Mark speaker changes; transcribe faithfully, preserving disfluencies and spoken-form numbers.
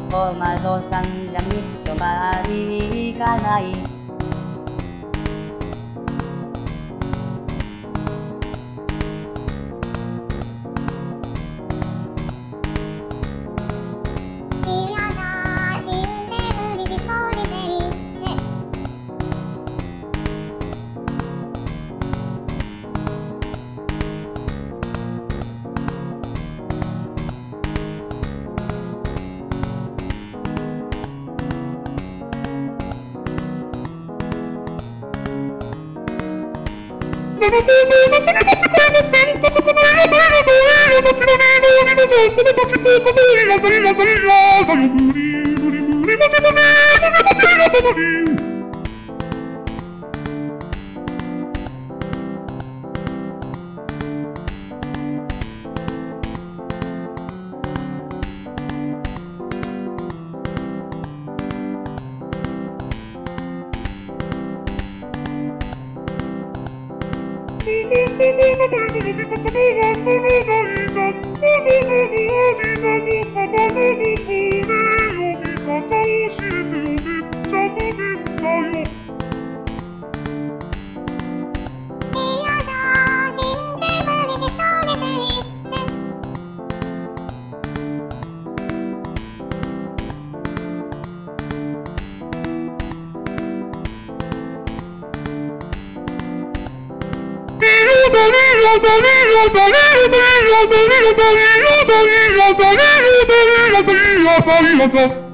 Speaker 1: お窓さんじゃみそばに行かない。
Speaker 2: 嫌だ死んで無理一人で行って
Speaker 3: ななほうのそれも世界の選択このいらないらないらなきらねえのにもぞこの時とこのいらないらないらだよ無理無理無理もちもね無理もちらば無理もうその名前の呼び方もわからないじゃん。大人のおじなのサバナのこれ読み方教えてよめっちゃ無念だよ。
Speaker 2: 嫌だ死んで無理一人で行って
Speaker 3: バリバリバリバリバリバリバリバリバリバリバリバリバリバリ